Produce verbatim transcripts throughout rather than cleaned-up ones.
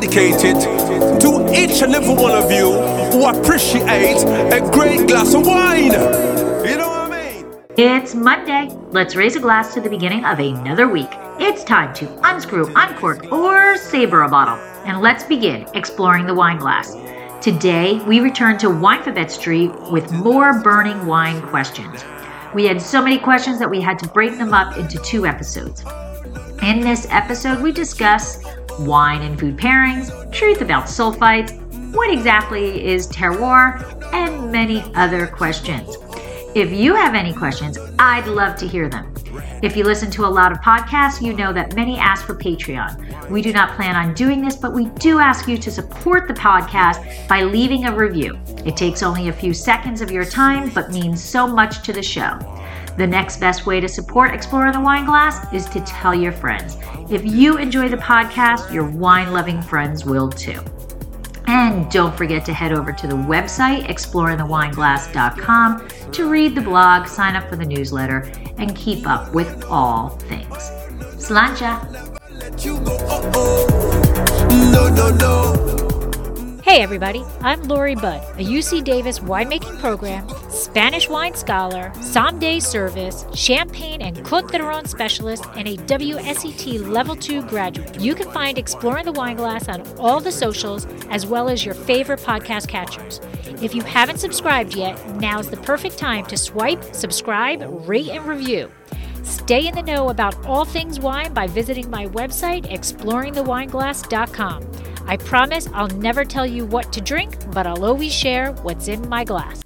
dedicated to each and every one of you who appreciate a great glass of wine. You know what I mean? It's Monday. Let's raise a glass to the beginning of another week. It's time to unscrew, uncork, or savor a bottle. And let's begin exploring the wine glass. Today, we return to Winefabet Street with more burning wine questions. We had so many questions that we had to break them up into two episodes. In this episode, we discuss wine and food pairings, truth about sulfites, what exactly is terroir, and many other questions. If you have any questions, I'd love to hear them. If you listen to a lot of podcasts, you know that many ask for Patreon. We do not plan on doing this, but we do ask you to support the podcast by leaving a review. It takes only a few seconds of your time, but means so much to the show. The next best way to support Exploring the Wine Glass is to tell your friends. If you enjoy the podcast, your wine-loving friends will too. And don't forget to head over to the website, exploring the wine glass dot com, to read the blog, sign up for the newsletter, and keep up with all things. Sláinte! No, no, no. Hey everybody, I'm Lori Budd, a U C Davis winemaking program, Spanish wine scholar, sommelier service, champagne and Côtes d'Aron specialist, and a W S E T Level two graduate. You can find Exploring the Wine Glass on all the socials, as well as your favorite podcast catchers. If you haven't subscribed yet, now's the perfect time to swipe, subscribe, rate, and review. Stay in the know about all things wine by visiting my website, exploring the wine glass dot com. I promise I'll never tell you what to drink, but I'll always share what's in my glass.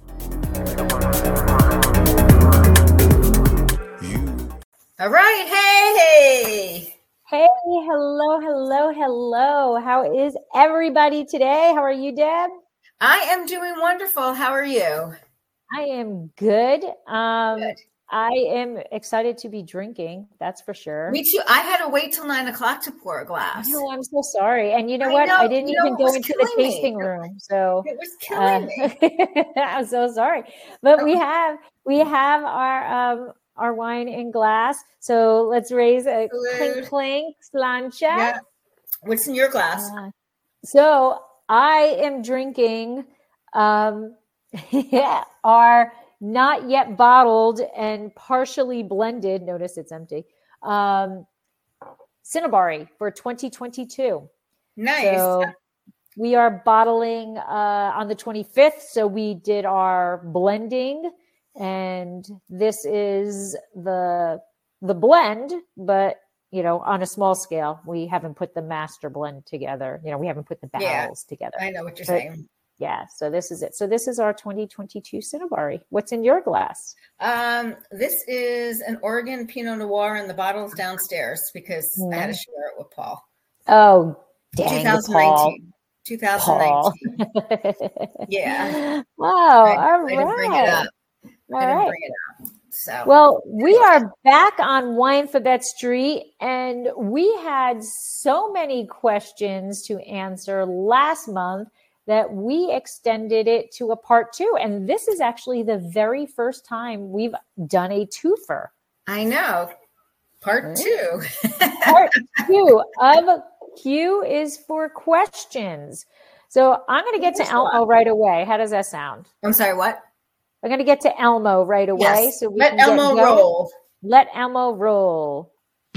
All right. Hey, hey. Hey, hello, hello, hello. How is everybody today? How are you, Deb? I am doing wonderful. How are you? I am good. Um, Good. I am excited to be drinking. That's for sure. Me too. I had to wait till nine o'clock to pour a glass. No, I'm so sorry. And you know I what? know, I didn't you know, even it go was into the killing me. tasting room. So It was killing uh, me. I'm so sorry. But we Oh. have we have our um our wine in glass. So let's raise a Salud. clink clink sláinte. Yeah. What's in your glass? Uh, so I am drinking um yeah, our not yet bottled and partially blended, notice it's empty, um, Cinnabary for twenty twenty-two. Nice. So we are bottling uh, on the twenty-fifth. So we did our blending, and this is the the blend, but you know, on a small scale. We haven't put the master blend together. You know, we haven't put the Yeah. barrels together. I know what you're But- saying. Yeah, so this is it. So this is our twenty twenty-two Cinnabary. What's in your glass? Um, this is an Oregon Pinot Noir, and the bottle's downstairs because I had to share it with Paul. Oh, dang, twenty Paul. nineteen. Paul. twenty nineteen. Yeah. Wow, I, all I didn't bring it right. up. All I didn't right. bring it up. So Well, we are back on Winefabet Street, and we had so many questions to answer last month that we extended it to a part two. And this is actually the very first time we've done a twofer. I know. Part Right. two. Part two of Q is for questions. So I'm going to get to Elmo right away. How does that sound? I'm sorry, what? I'm going to get to Elmo right away. Yes. So we Let can get Elmo going. roll. Let Elmo roll.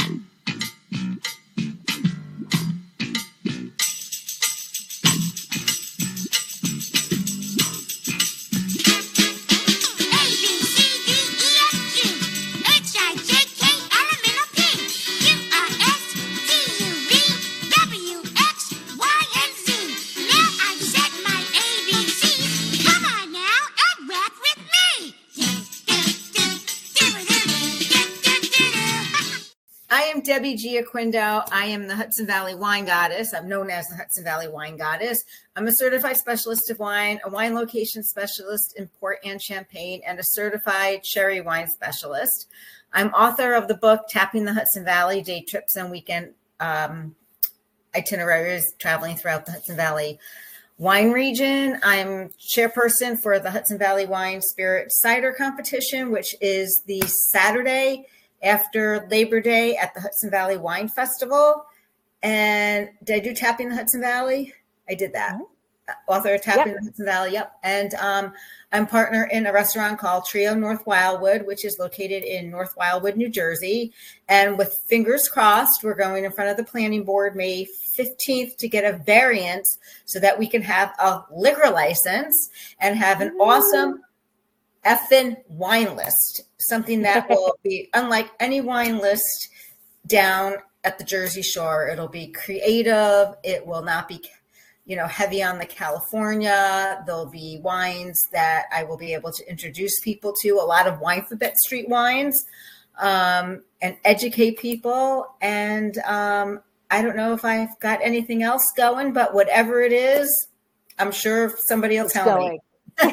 I am Debbie Gia Quindow. I am the Hudson Valley Wine Goddess. I'm known as the Hudson Valley Wine Goddess. I'm a certified specialist of wine, a wine location specialist in port and champagne, and a certified sherry wine specialist. I'm author of the book, Tapping the Hudson Valley, Day Trips and Weekend um, Itineraries, traveling throughout the Hudson Valley wine region. I'm chairperson for the Hudson Valley Wine Spirit Cider Competition, which is the Saturday after Labor Day at the Hudson Valley Wine Festival. And did I do Tapping the Hudson Valley? I did that. Mm-hmm. Author of Tapping yep. the Hudson Valley. Yep. And um, I'm partner in a restaurant called Trio North Wildwood, which is located in North Wildwood, New Jersey. And with fingers crossed, we're going in front of the planning board May fifteenth to get a variance so that we can have a liquor license and have an Ooh. awesome effing wine list, something that will be unlike any wine list down at the Jersey Shore. It'll be creative. It will not be you know, heavy on the California. There'll be wines that I will be able to introduce people to, a lot of Winefabet Street wines, um, and educate people. And um, I don't know if I've got anything else going, but whatever it is, I'm sure somebody will it's tell going. me.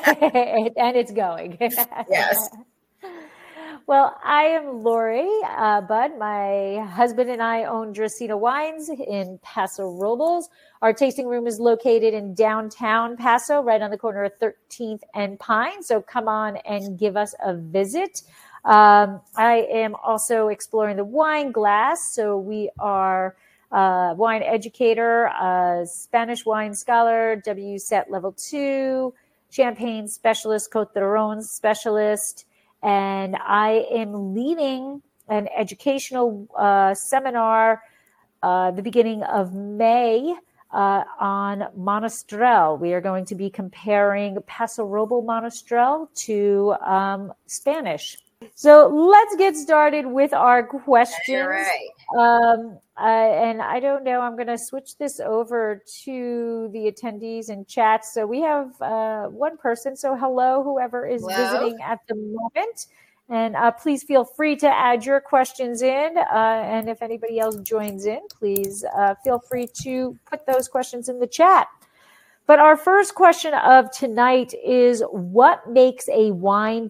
And it's going. Yes. Well, I am Lori uh, Budd. My husband and I own Dracaena Wines in Paso Robles. Our tasting room is located in downtown Paso, right on the corner of thirteenth and Pine. So come on and give us a visit. Um, I am also exploring the wine glass. So we are a wine educator, a Spanish wine scholar, W S E T level two, champagne specialist, Côtes d'Aron specialist. And I am leading an educational uh, seminar uh, the beginning of May uh, on Monastrell. We are going to be comparing Paso Robles Monastrell to um, Spanish. So let's get started with our questions. All right. Um, uh, and I don't know, I'm going to switch this over to the attendees and chat. So we have uh, one person. So hello, whoever is hello. visiting at the moment. And uh, please feel free to add your questions in. Uh, and if anybody else joins in, please uh, feel free to put those questions in the chat. But our first question of tonight is, what makes a wine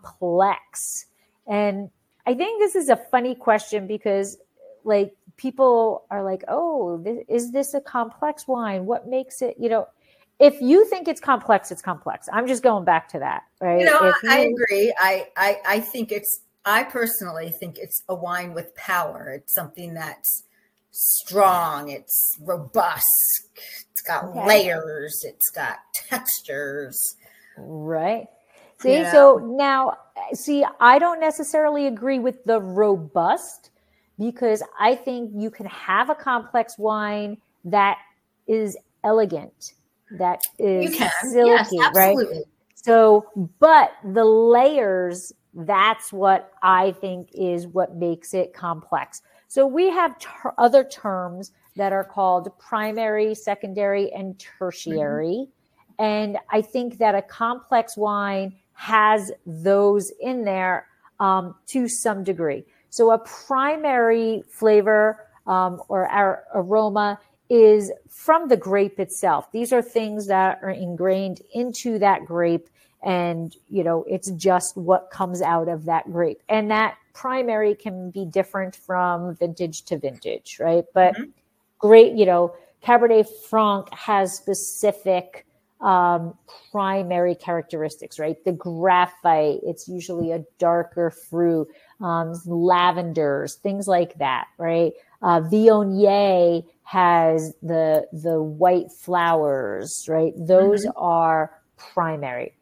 complex? And I think this is a funny question because, like, people are like, oh, this, is this a complex wine? What makes it, you know, if you think it's complex, it's complex. I'm just going back to that, right? You know, if I you, agree. I, I, I think it's, I personally think it's a wine with power. It's something that's strong. It's robust. It's got okay. layers. It's got textures. Right. See, yeah. so now, see, I don't necessarily agree with the robust, because I think you can have a complex wine that is elegant, that is you can. silky, yes, absolutely. right? So, but the layers, that's what I think is what makes it complex. So we have ter- other terms that are called primary, secondary, and tertiary. Mm-hmm. And I think that a complex wine has those in there um, to some degree. So a primary flavor um, or our aroma is from the grape itself. These are things that are ingrained into that grape, and, you know, it's just what comes out of that grape. And that primary can be different from vintage to vintage, right? But mm-hmm. great, you know, Cabernet Franc has specific um, primary characteristics, right? The graphite, it's usually a darker fruit, um, lavenders, things like that, right? Uh, Viognier has the the white flowers, right? Those mm-hmm. are primary.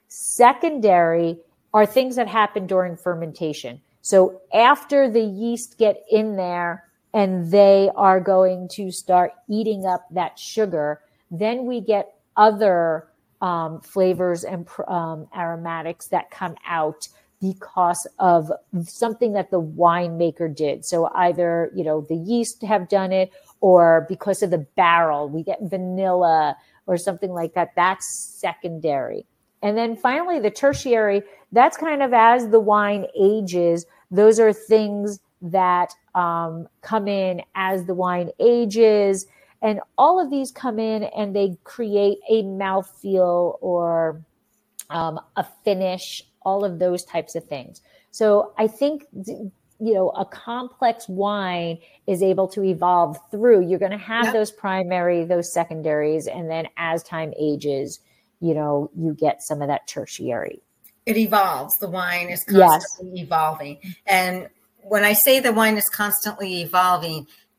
Secondary are things that happen during fermentation. So after the yeast get in there and they are going to start eating up that sugar, then we get other um, flavors and um, aromatics that come out because of something that the winemaker did. So either, you know, the yeast have done it, or because of the barrel, we get vanilla or something like that. That's secondary. And then finally, the tertiary, that's kind of as the wine ages. Those are things that um, come in as the wine ages. And all of these come in and they create a mouthfeel or um, a finish, all of those types of things. So I think, you know, a complex wine is able to evolve through. You're going to have yep. those primary, those secondaries, and then as time ages, you know, you get some of that tertiary. It evolves. The wine is constantly yes. evolving. And when I say the wine is constantly evolving,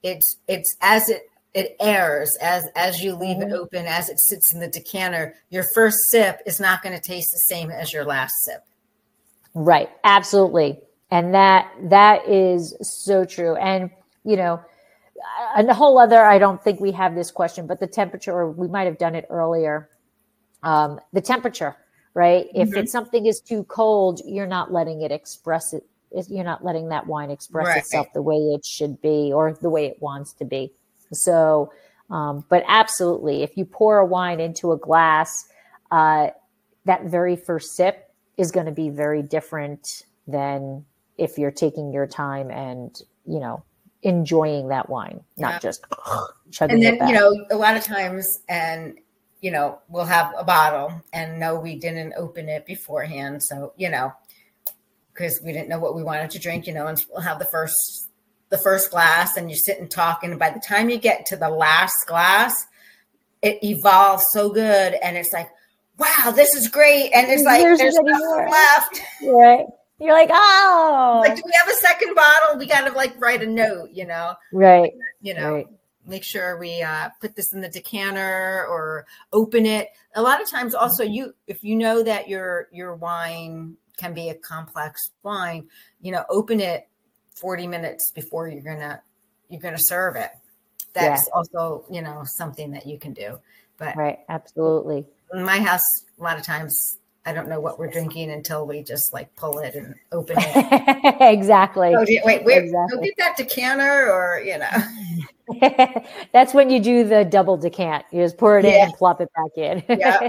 it's it's as it it airs, as as you leave Mm-hmm. it open, as it sits in the decanter, your first sip is not going to taste the same as your last sip. Right. Absolutely. And that that is so true. And, you know, and the whole other, I don't think we have this question, but the temperature, or we might have done it earlier. Um, the temperature, right? If Mm-hmm. it's something is too cold, you're not letting it express it. You're not letting that wine express Right. itself the way it should be or the way it wants to be. So, um, but absolutely, if you pour a wine into a glass, uh, that very first sip is going to be very different than if you're taking your time and, you know, enjoying that wine, not Yeah. just chugging And it then, back. you know, a lot of times, and, you know, we'll have a bottle and no, we didn't open it beforehand. So, you know, because we didn't know what we wanted to drink, you know, and we'll have the first, the first glass and you sit and talk. And by the time you get to the last glass, it evolves so good. And it's like, wow, this is great. And it's like, There's there's any nothing more. left. Right. You're like, oh, Like, do we have a second bottle? We got to like write a note, you know, right. you know, Right. make sure we uh, put this in the decanter or open it. A lot of times also you, if you know that your, your wine can be a complex wine, you know, open it forty minutes before you're going to, you're going to serve it. That's Yeah. also, you know, something that you can do. But Right. Absolutely. in my house, a lot of times I don't know what we're drinking until we just like pull it and open it. Exactly. Oh, wait, wait, wait, Exactly. go get that decanter, or, you know. That's when you do the double decant. You just pour it in Yeah. and plop it back in.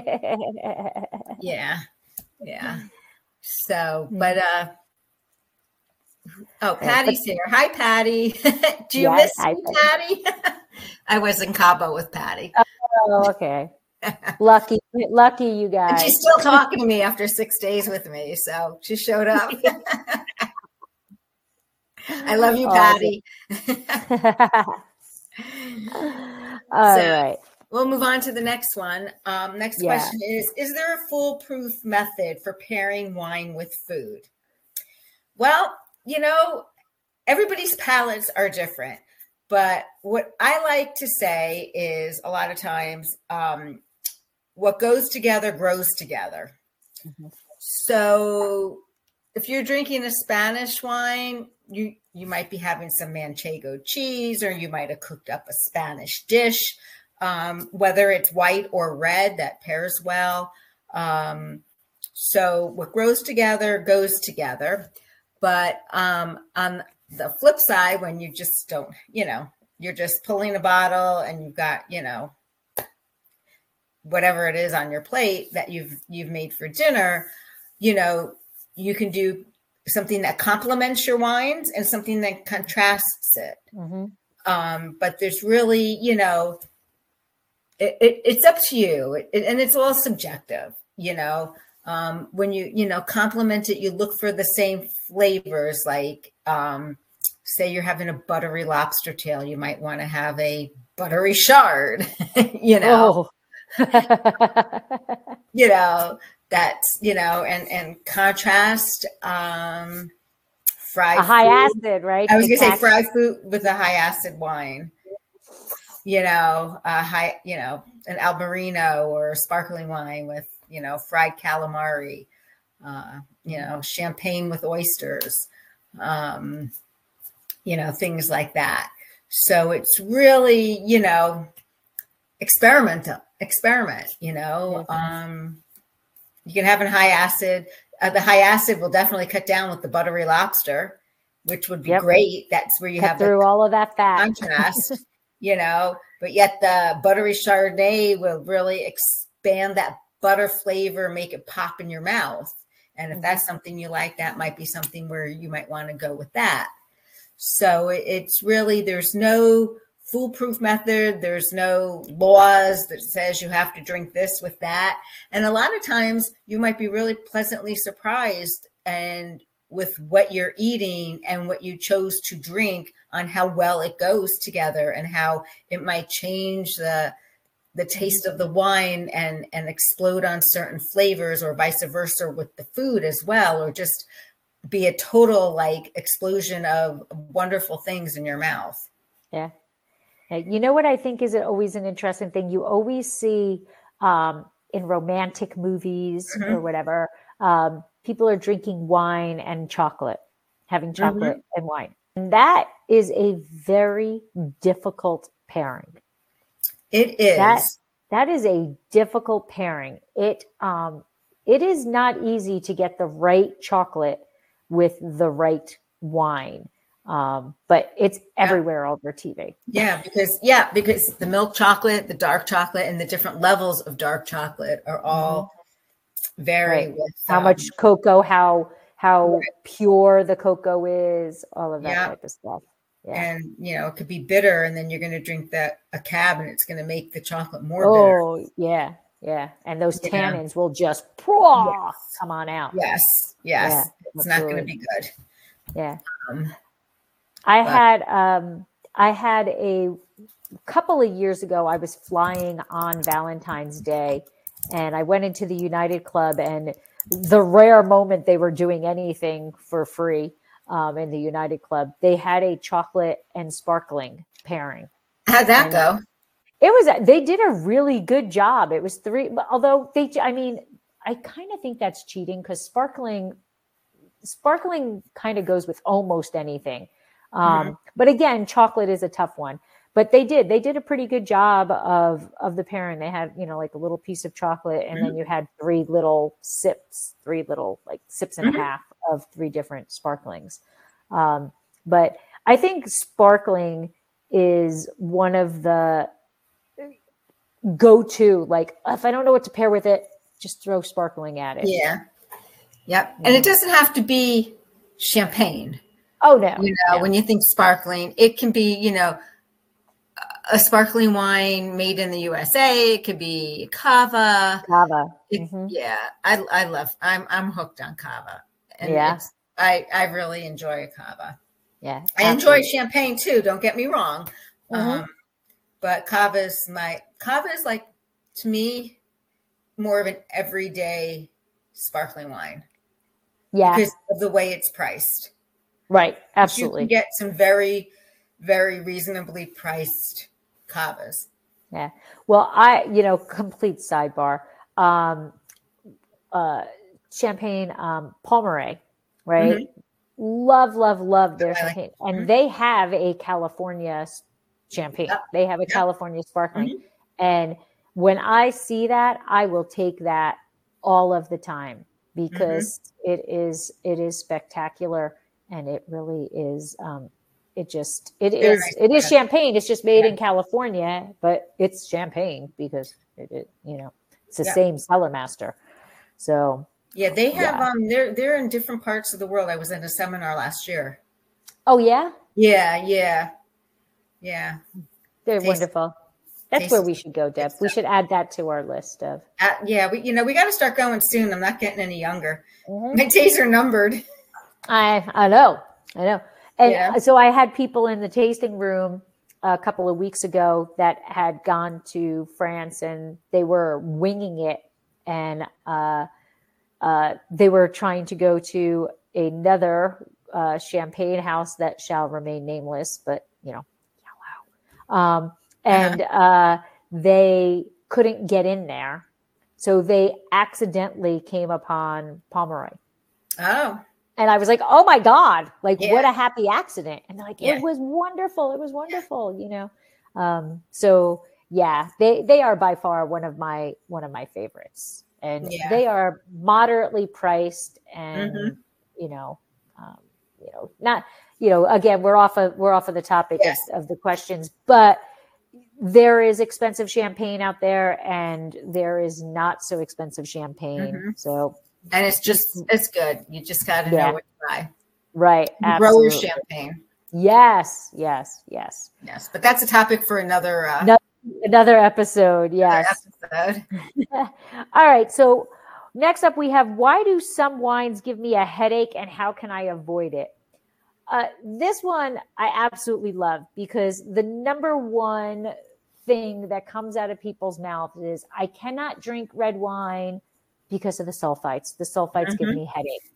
Yeah. Yeah. So, but, uh, oh, Patty's here. Hi, Patty. Do you Yes, miss hi, me, Patty? I was in Cabo with Patty. Oh, okay. Lucky, lucky you And guys. she's still talking to me after six days with me. So she showed up. I love you, Awesome. Patty. All So- right. We'll move on to the next one. Um, next Yeah. question is, is there a foolproof method for pairing wine with food? Well, you know, everybody's palates are different. But what I like to say is a lot of times um, what goes together grows together. Mhm. So if you're drinking a Spanish wine, you, you might be having some manchego cheese, or you might have cooked up a Spanish dish. Um, whether it's white or red, that pairs well. Um, so what grows together goes together. But um, on the flip side, when you just don't, you know, you're just pulling a bottle and you've got, you know, whatever it is on your plate that you've you've made for dinner, you know, you can do something that complements your wines and something that contrasts it. Mm-hmm. Um, but there's really, you know, It, it, it's up to you, it, and it's all subjective, you know. Um, when you, you know, complement it, you look for the same flavors. Like, um, say you're having a buttery lobster tail, you might want to have a buttery shard, you know, Oh. you know, that's, you know, and, and contrast, um, fried A high food. acid, right? I was To going to say catch- fried food with a high acid wine. You know, a high, you know, an Albarino or sparkling wine with, you know, fried calamari, uh, you know, champagne with oysters, um, you know, things like that. So it's really, you know, experiment, experiment, you know, um, you can have a high acid. Uh, the high acid will definitely cut down with the buttery lobster, which would be Yep. great. That's where you Cut have through the all of that fat. contrast, you know, but yet the buttery Chardonnay will really expand that butter flavor, make it pop in your mouth. And if that's something you like, that might be something where you might want to go with that. So it- it's really, there's no foolproof method. There's no laws that says you have to drink this with that. And a lot of times you might be really pleasantly surprised and with what you're eating and what you chose to drink on how well it goes together and how it might change the the taste of the wine and and explode on certain flavors, or vice versa with the food as well, or just be a total like explosion of wonderful things in your mouth. Yeah. You know what I think is always an interesting thing? You always see um, in romantic movies mm-hmm. or whatever, um, people are drinking wine and chocolate, having chocolate mm-hmm. and wine. And that is a very difficult pairing. It is. That, that is a difficult pairing. It um, it is not easy to get the right chocolate with the right wine. Um, but it's everywhere yeah. over T V. Yeah, because yeah, because the milk chocolate, the dark chocolate, and the different levels of dark chocolate are all mm-hmm. vary right. with how um, much cocoa, how how right. pure the cocoa is, all of that yeah. type of stuff. Yeah. And you know, it could be bitter, and then you're going to drink that a cab, and it's going to make the chocolate more oh, bitter. yeah, yeah, and those yeah. tannins will just yes. come on out. Yes, yes, yeah, it's absolutely. not going to be good. Yeah. Um, I but. had um, I had a couple of years ago. I was flying on Valentine's Day, and I went into the United Club, and the rare moment they were doing anything for free um, in the United Club, they had a chocolate and sparkling pairing. How'd that and go? It was. They did a really good job. It was three. Although they, I mean, I kind of think that's cheating because sparkling, sparkling kind of goes with almost anything. Um, mm-hmm. But again, chocolate is a tough one. But they did, they did a pretty good job of, of the pairing. They had, you know, like a little piece of chocolate, and mm-hmm. then you had three little sips, three little like sips and mm-hmm. a half of three different sparklings. Um, but I think sparkling is one of the go-to, like if I don't know what to pair with it, just throw sparkling at it. Yeah. Yep. And it doesn't have to be champagne. Oh, no. You know, no. when you think sparkling, it can be, you know, a sparkling wine made in the U S A. It could be cava. Cava. It, mm-hmm. Yeah. I I love, I'm I'm hooked on cava. And yeah. it's, I, I really enjoy a cava. Yeah. I absolutely. enjoy champagne too. Don't get me wrong. Mm-hmm. Um, but cava is my, cava is like, to me, more of an everyday sparkling wine. Yeah. Because of the way it's priced. Right. Absolutely. You can get some very, very reasonably priced cavas. Yeah. Well, I, you know, complete sidebar, um, uh, champagne, um, Palmeraie, right? Mm-hmm. Love, love, love their champagne. Like, and mm-hmm. they have a California champagne. Yep. They have a yep. California sparkling. Mm-hmm. And when I see that, I will take that all of the time because mm-hmm. it is, it is spectacular. And it really is, um, it just, it Very is, nice it is champagne. It's just made yeah. in California, but it's champagne because it, it you know, it's the yeah. same cellar master. So. Yeah, they have, yeah. um, they're, they're in different parts of the world. I was at a seminar last year. Oh, yeah? Yeah, yeah, yeah. They're Taste, wonderful. That's where we should go, Deb. We should add that to our list of. Uh, yeah, we, you know, we got to start going soon. I'm not getting any younger. Mm-hmm. My days are numbered. I I know, I know. And yeah. so I had people in the tasting room a couple of weeks ago that had gone to France and they were winging it. And uh, uh, they were trying to go to another uh, champagne house that shall remain nameless, but, you know, hello. Um, and uh, they couldn't get in there. So they accidentally came upon Palmeraie. Oh. And I was like, oh my God, like yeah. what a happy accident. And they're like, yeah. it was wonderful. It was wonderful, yeah. you know? Um, so yeah, they, they are by far one of my, one of my favorites, and yeah. they are moderately priced and, mm-hmm. you know, um, you know, not, you know, again, we're off of, we're off of the topic yes. of, of the questions, but there is expensive champagne out there and there is not so expensive champagne. Mm-hmm. So, and it's just, it's good. You just got to yeah. know what to buy. Right. You grow your champagne. Yes. Yes. Yes. Yes. But that's a topic for another, uh, another, another episode. Yes. Another episode. All right. So next up we have, why do some wines give me a headache and how can I avoid it? Uh, this one I absolutely love because the number one thing that comes out of people's mouths is I cannot drink red wine because of the sulfites. The sulfites mm-hmm. give me headache.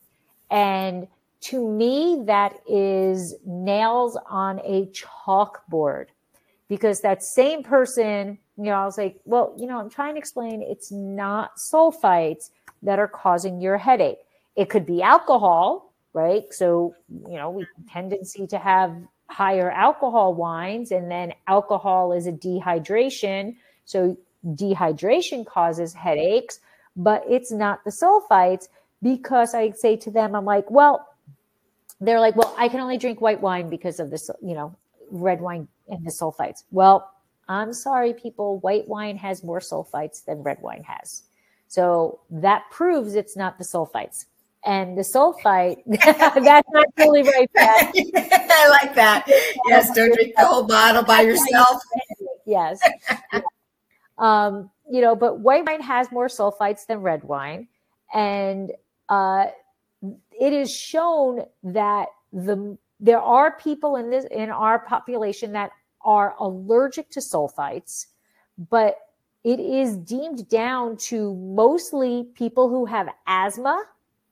And to me, that is nails on a chalkboard because that same person, you know, I was like, well, you know, I'm trying to explain it's not sulfites that are causing your headache. It could be alcohol, right? So, you know, we have a tendency to have higher alcohol wines, and then alcohol is a dehydration. So dehydration causes headaches, but it's not the sulfites, because I say to them, I'm like, well, they're like, well, I can only drink white wine because of this, you know, red wine and the sulfites. Well, I'm sorry, people, white wine has more sulfites than red wine has. So that proves it's not the sulfites. And the sulfite, that's not totally right, Pat. I like that. Yes, don't drink the whole bottle by yourself. Yes. Yeah. Um, you know, but white wine has more sulfites than red wine. And uh, it is shown that the there are people in this in our population that are allergic to sulfites, but it is deemed down to mostly people who have asthma,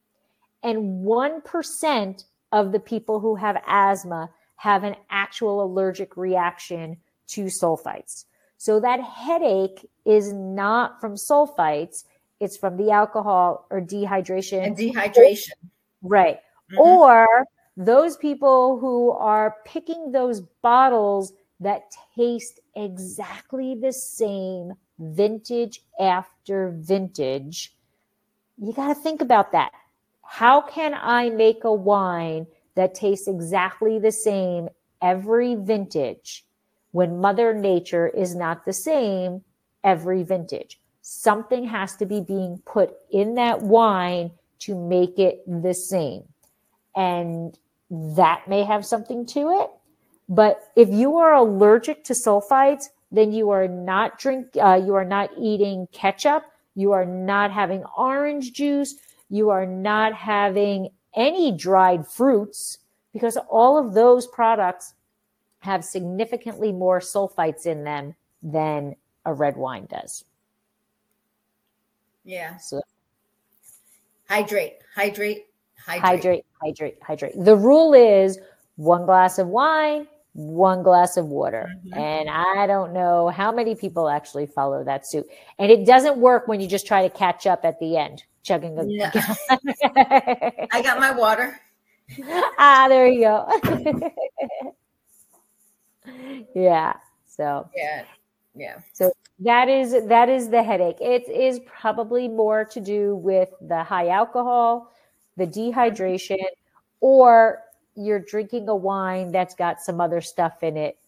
and one percent of the people who have asthma have an actual allergic reaction to sulfites. So that headache is not from sulfites, it's from the alcohol or dehydration. And dehydration. Right. Mm-hmm. Or those people who are picking those bottles that taste exactly the same vintage after vintage. You got to think about that. How can I make a wine that tastes exactly the same every vintage when Mother Nature is not the same every vintage? Something has to be being put in that wine to make it the same. And that may have something to it. But if you are allergic to sulfites, then you are not drink, uh, you are not eating ketchup. You are not having orange juice. You are not having any dried fruits, because all of those products have significantly more sulfites in them than a red wine does. Yeah. So hydrate, hydrate, hydrate, hydrate, hydrate, hydrate. The rule is one glass of wine, one glass of water. Mm-hmm. And I don't know how many people actually follow that suit. And it doesn't work when you just try to catch up at the end, chugging the yeah. I got my water. Ah, there you go. Yeah. So yeah. Yeah. So that is that is the headache. It is probably more to do with the high alcohol, the dehydration, or you're drinking a wine that's got some other stuff in it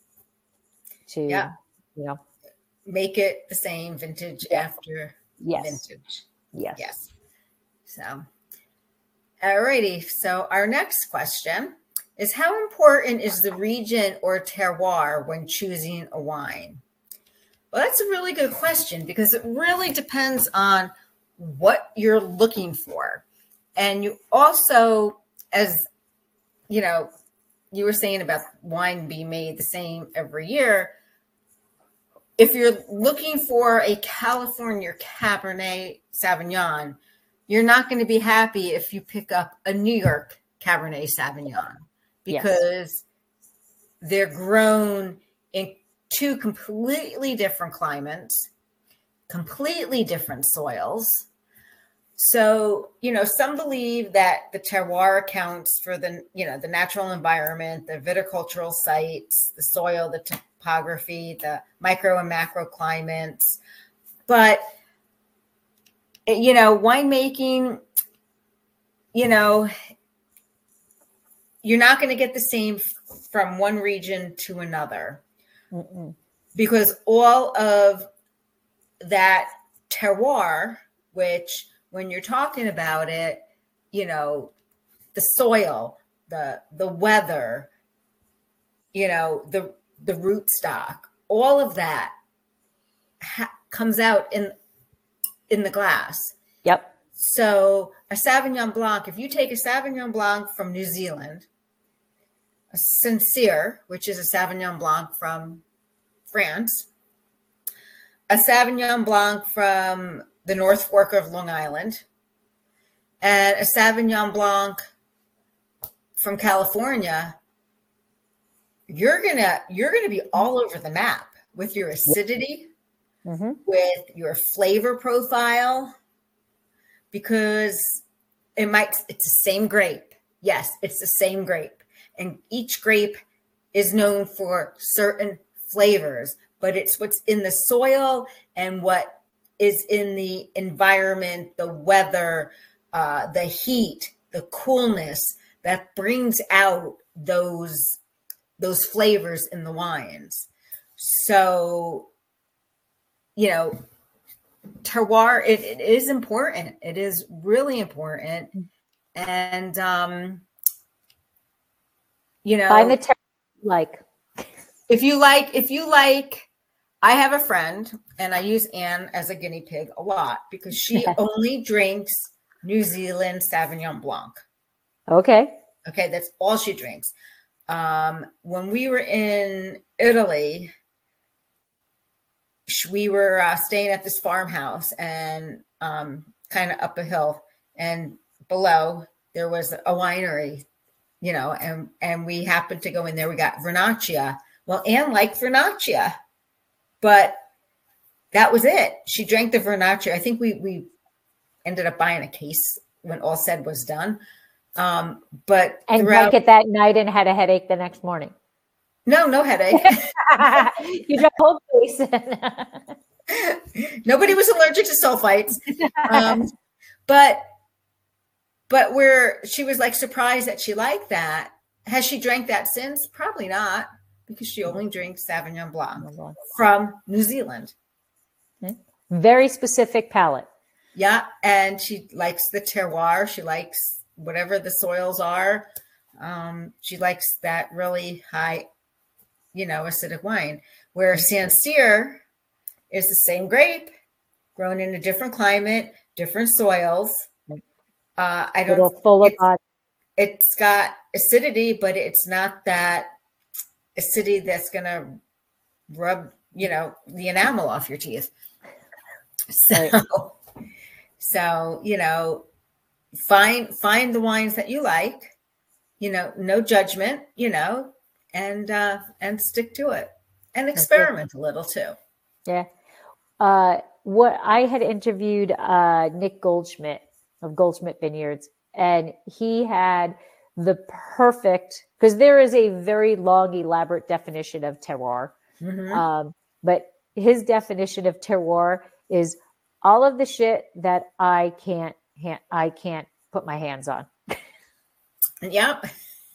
to, yeah. you know, make it the same vintage after yes. vintage. Yes. Yes. So, all righty. So our next question is, how important is the region or terroir when choosing a wine? Well, that's a really good question, because it really depends on what you're looking for. And you also, as you know, you were saying about wine being made the same every year. If you're looking for a California Cabernet Sauvignon, you're not going to be happy if you pick up a New York Cabernet Sauvignon, because yes. they're grown in two completely different climates, completely different soils. So, you know, some believe that the terroir accounts for the, you know, the natural environment, the viticultural sites, the soil, the topography, the micro and macro climates. But, you know, winemaking, you know, you're not going to get the same from one region to another. Mm-mm. Because all of that terroir, which when you're talking about it, you know, the soil, the the weather, you know, the the rootstock, all of that ha- comes out in in the glass. Yep. So a Sauvignon Blanc, if you take a Sauvignon Blanc from New Zealand, a Sincere, which is a Sauvignon Blanc from France, a Sauvignon Blanc from the North Fork of Long Island, and a Sauvignon Blanc from California, you're gonna you're gonna be all over the map with your acidity, mm-hmm. with your flavor profile, because it might it's the same grape. Yes, it's the same grape, and each grape is known for certain flavors, but it's what's in the soil and what is in the environment, the weather, uh, the heat, the coolness that brings out those those flavors in the wines. So, you know, terroir, it, it is important. It is really important. And, um, you know, find the terroir like, if you like, if you like, I have a friend and I use Anne as a guinea pig a lot because she only drinks New Zealand Sauvignon Blanc. Okay. Okay. That's all she drinks. Um, when we were in Italy, we were uh, staying at this farmhouse and um, kind of up a hill, and below there was a winery, you know, and, and we happened to go in there. We got Vernaccia. Well, Anne liked Vernaccia, but that was it. She drank the Vernaccia. I think we, we ended up buying a case when all said was done. Um, but and throughout, drank it that night and had a headache the next morning. No, no headache. You drank whole case. Nobody was allergic to sulfites. Um, but, but where she was like surprised that she liked that. Has she drank that since? Probably not, because she only drinks Sauvignon Blanc from New Zealand. Very specific palate. Yeah. And she likes the terroir. She likes whatever the soils are. Um, she likes that really high, you know, acidic wine, where Sancerre is the same grape grown in a different climate, different soils. Uh, I don't full of it's, it's got acidity, but it's not that acidity that's going to rub, you know, the enamel off your teeth. So, right. so, you know, find, find the wines that you like, you know, no judgment, you know, and, uh, and stick to it and experiment a little too. Yeah. Uh, what I had interviewed, uh, Nick Goldschmidt of Goldschmidt Vineyards, and he had the perfect, because there is a very long, elaborate definition of terroir. Mm-hmm. Um, but his definition of terroir is all of the shit that I can't, ha- I can't put my hands on. Yep.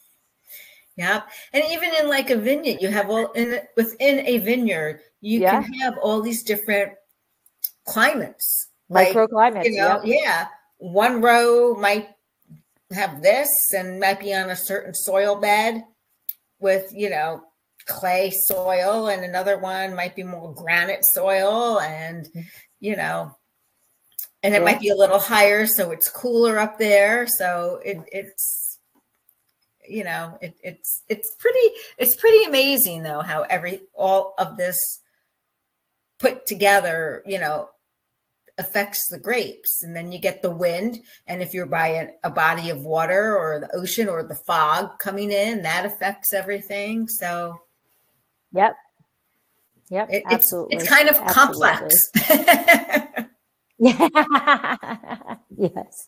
Yep. And even in like a vineyard, you have all in within a vineyard, you yeah. can have all these different climates, microclimates. Like, you know, yeah. yeah. One row might have this and might be on a certain soil bed with, you know, clay soil, and another one might be more granite soil, and, you know, and it yeah. might be a little higher, so it's cooler up there. So it, it's, you know, it, it's, it's pretty, it's pretty amazing though, how every, all of this put together, you know, affects the grapes. And then you get the wind. And if you're by a, a body of water or the ocean or the fog coming in, that affects everything. So. Yep. Yep. It, absolutely. It's, it's kind of absolutely. Complex. Yes.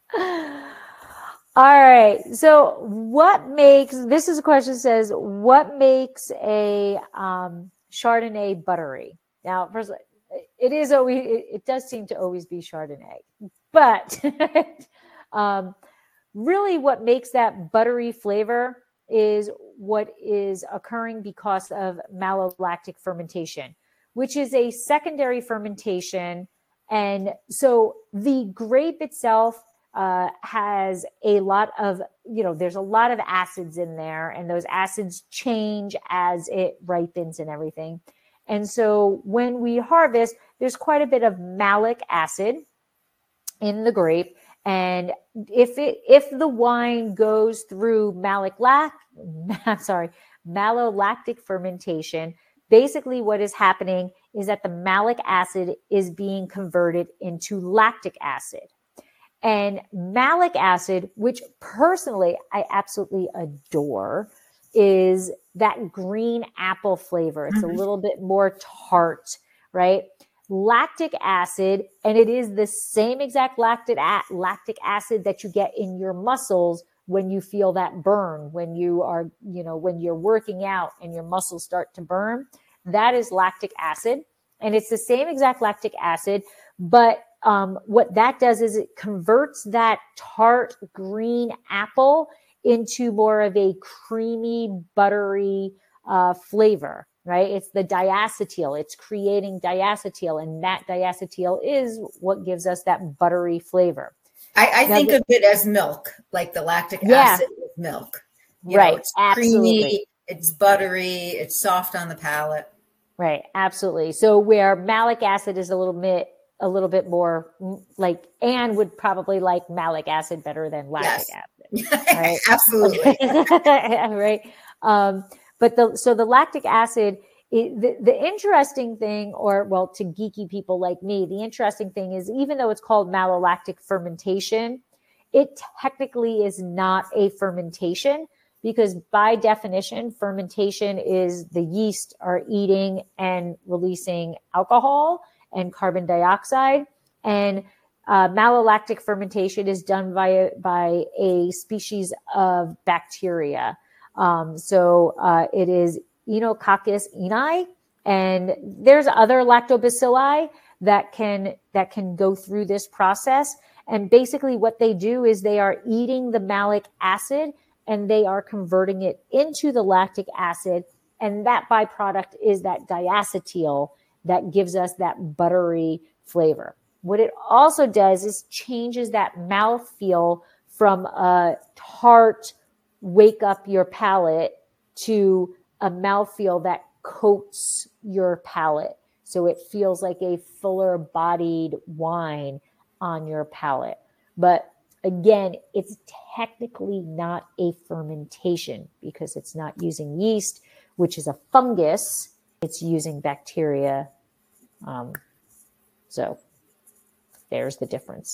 All right. So what makes, this is a question that says, what makes a um, Chardonnay buttery? Now, first, it is always, it, it does seem to always be Chardonnay, but um, really what makes that buttery flavor is what is occurring because of malolactic fermentation, which is a secondary fermentation. And so the grape itself uh, has a lot of, you know, there's a lot of acids in there, and those acids change as it ripens and everything. And so when we harvest, there's quite a bit of malic acid in the grape. And if it, if the wine goes through malic lac, I'm sorry, malolactic fermentation, basically what is happening is that the malic acid is being converted into lactic acid. And malic acid, which personally I absolutely adore, is that green apple flavor. It's mm-hmm. a little bit more tart, right? Lactic acid, and it is the same exact lactic a- lactic acid that you get in your muscles when you feel that burn, when you are, you know, when you're working out and your muscles start to burn. That is lactic acid, and it's the same exact lactic acid, but um, what that does is it converts that tart green apple into more of a creamy, buttery uh, flavor, right? It's the diacetyl. It's creating diacetyl, and that diacetyl is what gives us that buttery flavor. I, I now, think the, of it as milk, like the lactic yeah, acid with milk. You right, know, it's absolutely. creamy, it's buttery, it's soft on the palate. Right, absolutely. So where malic acid is a little bit, a little bit more like, Anne would probably like malic acid better than lactic yes. acid. Right? Absolutely. Right. Um, but the, so the lactic acid, it, the, the interesting thing, or well, to geeky people like me, the interesting thing is, even though it's called malolactic fermentation, it technically is not a fermentation, because by definition, fermentation is the yeast are eating and releasing alcohol and carbon dioxide. And uh, malolactic fermentation is done by, by a species of bacteria. Um, so uh, it is Enococcus eni, and there's other lactobacilli that can that can go through this process. And basically what they do is they are eating the malic acid and they are converting it into the lactic acid. And that byproduct is that diacetyl that gives us that buttery flavor. What it also does is changes that mouthfeel from a tart, wake up your palate, to a mouthfeel that coats your palate. So it feels like a fuller bodied wine on your palate. But again, it's technically not a fermentation because it's not using yeast, which is a fungus. It's using bacteria. Um, so there's the difference.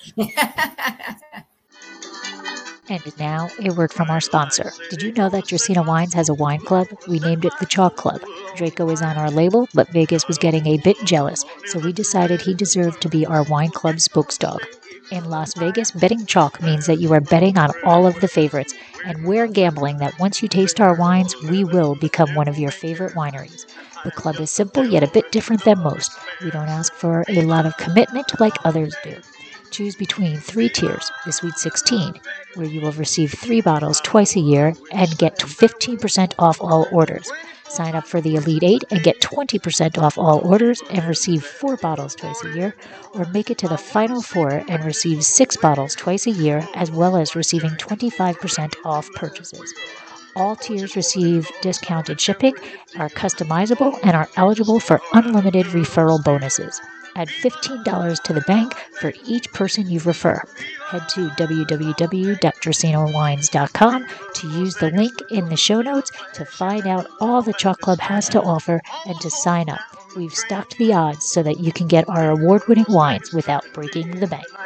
And now a word from our sponsor. Did you know that Dracaena Wines has a wine club? We named it the Chalk Club. Draco is on our label, but Vegas was getting a bit jealous, so we decided he deserved to be our wine club spokesdog. In Las Vegas, betting chalk means that you are betting on all of the favorites, and we're gambling that once you taste our wines, we will become one of your favorite wineries. The club is simple, yet a bit different than most. We don't ask for a lot of commitment like others do. Choose between three tiers, the Sweet sixteen, where you will receive three bottles twice a year and get fifteen percent off all orders. Sign up for the Elite eight and get twenty percent off all orders and receive four bottles twice a year, or make it to the Final Four and receive six bottles twice a year, as well as receiving twenty-five percent off purchases. All tiers receive discounted shipping, are customizable, and are eligible for unlimited referral bonuses. Add fifteen dollars to the bank for each person you refer. Head to w w w dot dracaena wines dot com to use the link in the show notes to find out all the Chalk Club has to offer and to sign up. We've stocked the odds so that you can get our award-winning wines without breaking the bank.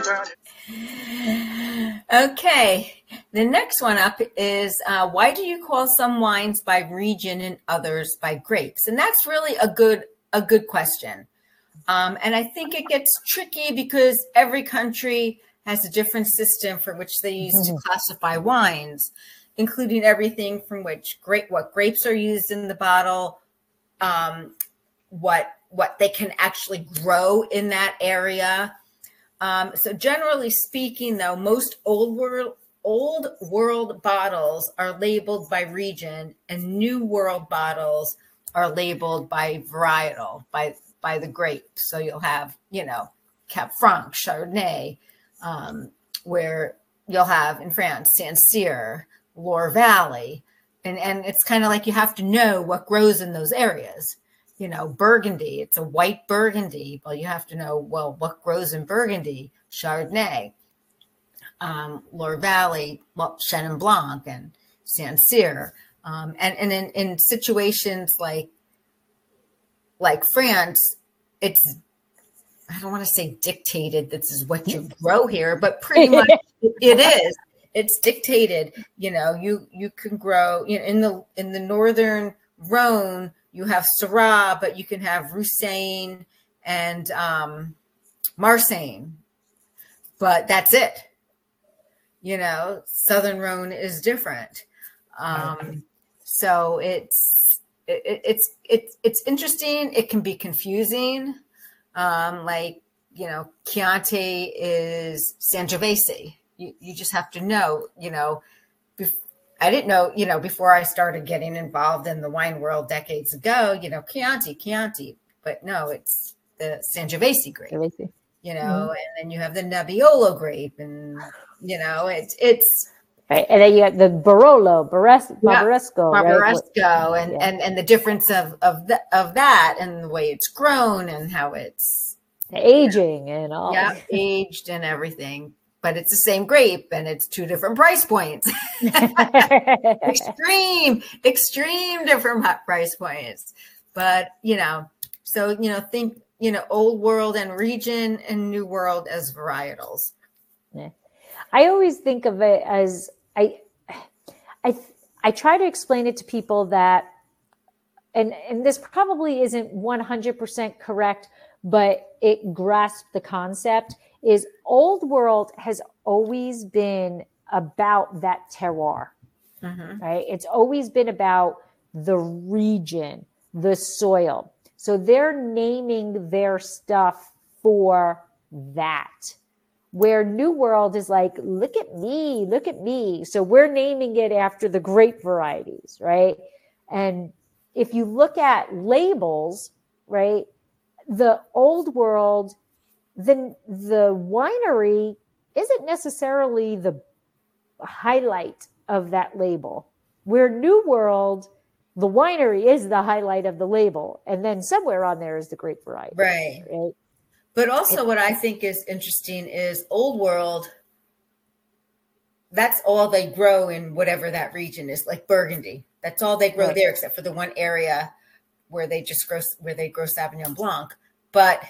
Okay, the next one up is uh, why do you call some wines by region and others by grapes? And that's really a good a good question. Um, and I think it gets tricky because every country has a different system for which they use mm-hmm. to classify wines, including everything from which grape, what grapes are used in the bottle, um, what what they can actually grow in that area. Um, so generally speaking, though, most old world old world bottles are labeled by region, and new world bottles are labeled by varietal, by by the grape. So you'll have, you know, Cab Franc, Chardonnay, um, where you'll have in France, Sancerre, Loire Valley. And, and it's kind of like you have to know what grows in those areas. You know, Burgundy, it's a white Burgundy. Well, you have to know, well, what grows in Burgundy? Chardonnay. Um, Loire Valley, well, Chenin Blanc and Sancerre. Um, and and in, in situations like like France, it's, I don't want to say dictated, this is what you grow here, but pretty much it is. it's dictated. You know, you you can grow, you know, in the in the northern Rhone, you have Syrah, but you can have Roussanne and um, Marsanne, but that's it. You know, Southern Rhone is different. Um, so it's it, it's it's it's interesting. It can be confusing. Um, like, you know, Chianti is Sangiovese. You you just have to know. You know, bef- I didn't know. You know, before I started getting involved in the wine world decades ago. You know, Chianti, Chianti, but no, it's the Sangiovese grape. Sangiovese. You know, Mm-hmm. and then you have the Nebbiolo grape, and you know, it's it's right, and then you have the Barolo, Bares- yeah, Barbaresco, Barbaresco, right? and, yeah. and and the difference of of the, of that, and the way it's grown, and how it's the aging, and all, yeah, aged and everything. But it's the same grape, and it's two different price points. extreme, extreme different price points. But you know, so you know, think. You know, old world and region and new world as varietals. Yeah. I always think of it as I, I, I try to explain it to people that, and and this probably isn't one hundred percent correct, but it grasps the concept. Is old world has always been about that terroir, mm-hmm. right? It's always been about the region, the soil. So they're naming their stuff for that. Where New World is like, look at me, look at me. So we're naming it after the grape varieties, right? And if you look at labels, right, the Old World, then the winery isn't necessarily the highlight of that label. Where New World, the winery is the highlight of the label, and then somewhere on there is the grape variety. Right. right? But also, it, what I think is interesting is Old World. That's all they grow in whatever that region is, like Burgundy. That's all they grow right. there, except for the one area where they just grow where they grow Sauvignon Blanc. But,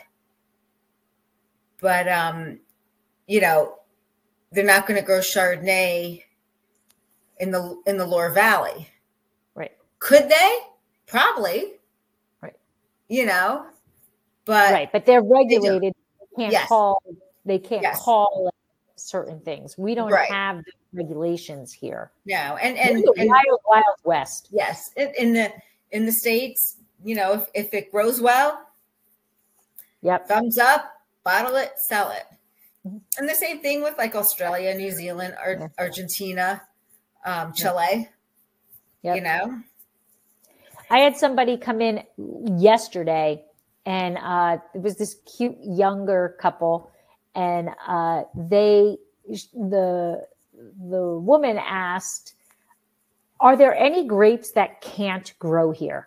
but um, you know, they're not going to grow Chardonnay in the in the Loire Valley. Could they? Probably. Right. You know, but right, but they're regulated. They, they can't yes. call they can't yes. call certain things. We don't right. have regulations here. No, and and, and wild, wild west. Yes. In, in the in the States, you know, if, if it grows well, yep. thumbs up, bottle it, sell it. Mm-hmm. And the same thing with like Australia, New Zealand, Ar- yeah. Argentina, um, Chile. Yep. You know. I had somebody come in yesterday, and uh, it was this cute younger couple, and uh, they the the woman asked, "Are there any grapes that can't grow here?"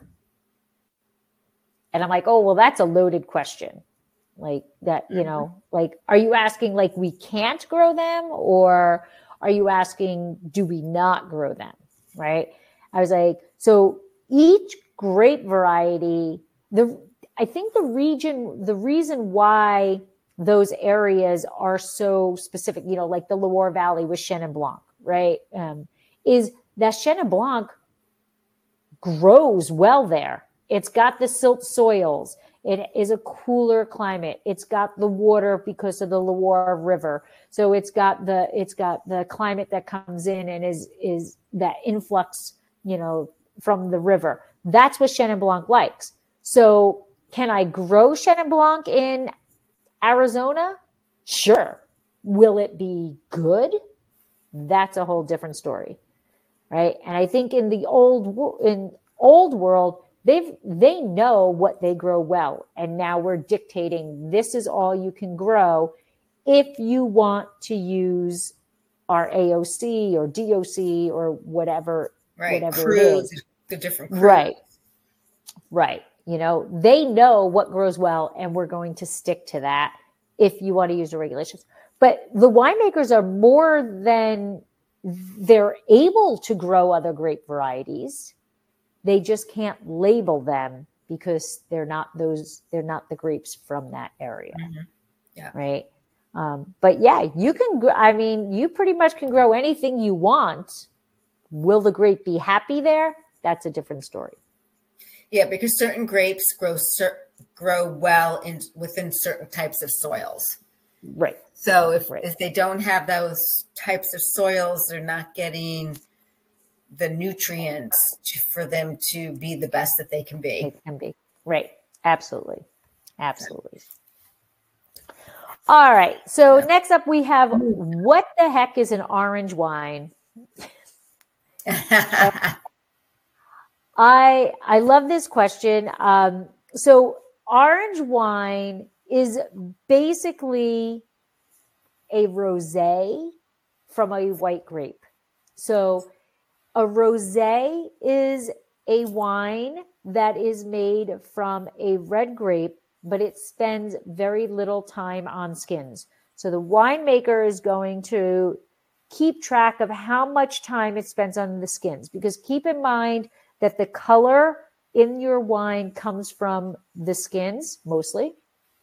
And I'm like, "Oh, well, that's a loaded question. Like that, you know, like, are you asking like we can't grow them, or are you asking do we not grow them?" Right? I was like, so. Each grape variety, the I think the region, the reason why those areas are so specific, you know, like the Loire Valley with Chenin Blanc, right, um, is that Chenin Blanc grows well there. It's got the silt soils. It is a cooler climate. It's got the water because of the Loire River. So it's got the it's got the climate that comes in and is is that influx, you know, from the river. That's what Chenin Blanc likes. So can I grow Chenin Blanc in Arizona? Sure. Will it be good? That's a whole different story, right? And I think in the old in old world, they've they know what they grow well, and now we're dictating this is all you can grow if you want to use our A O C or D O C or whatever. Right. Whatever Crude, it is. The different crude. Right. Right. You know, they know what grows well, and we're going to stick to that if you want to use the regulations. But the winemakers are more than they're able to grow other grape varieties. They just can't label them because they're not those, they're not the grapes from that area. Mm-hmm. Yeah. Right. Um, but yeah, you can, gr- I mean, you pretty much can grow anything you want. Will the grape be happy there? That's a different story. Yeah, because certain grapes grow cer- grow well in within certain types of soils. Right. So if, right. if they don't have those types of soils, they're not getting the nutrients to, for them to be the best that they can be. It can be. Right. Absolutely. Absolutely. All right. So next up we have, what the heck is an orange wine? I I love this question. Um, so orange wine is basically a rosé from a white grape. So a rosé is a wine that is made from a red grape, but it spends very little time on skins. So the winemaker is going to keep track of how much time it spends on the skins, because keep in mind that the color in your wine comes from the skins mostly.